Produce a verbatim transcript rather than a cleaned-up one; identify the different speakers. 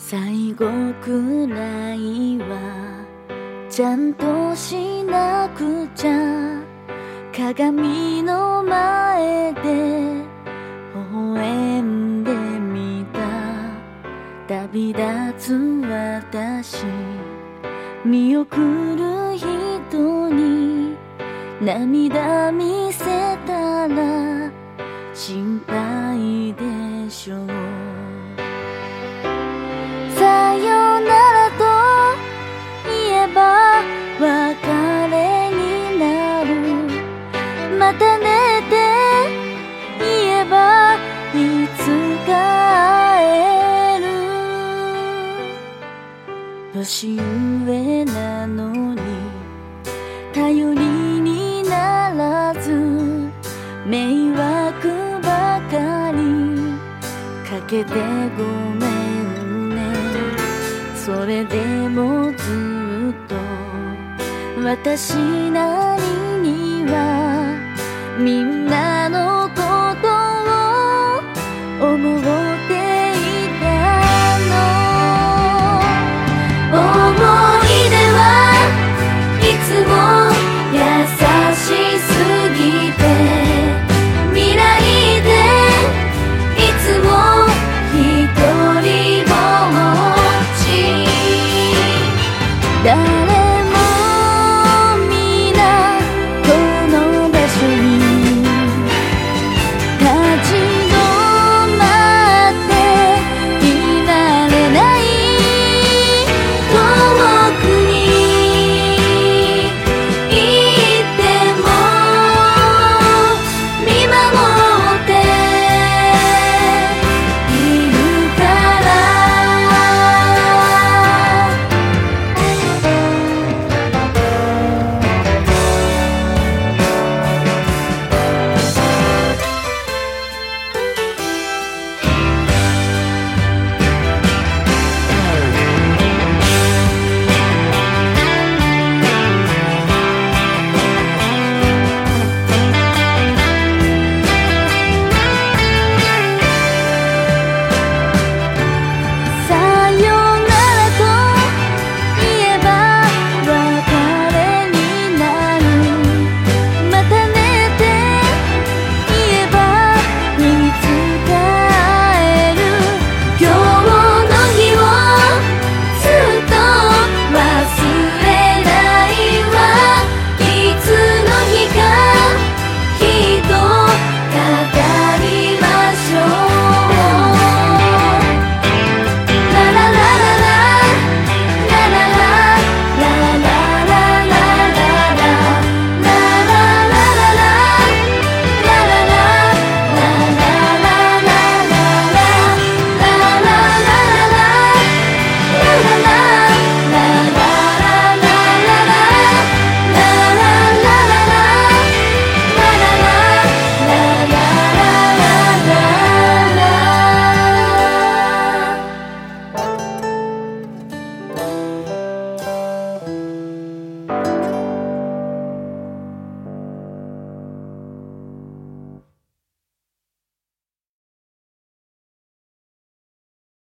Speaker 1: 最後くらいはちゃんとしなくちゃ。鏡の前で微笑んでみた。旅立つ私、見送る人に涙見せたら心配でしょう。さよならと言えば別れになる。またねって言えばいつか会える。年上なのに頼りにならず、迷惑ばかりかけてごめんね。それでもずっと私なりにはみんなのことを思う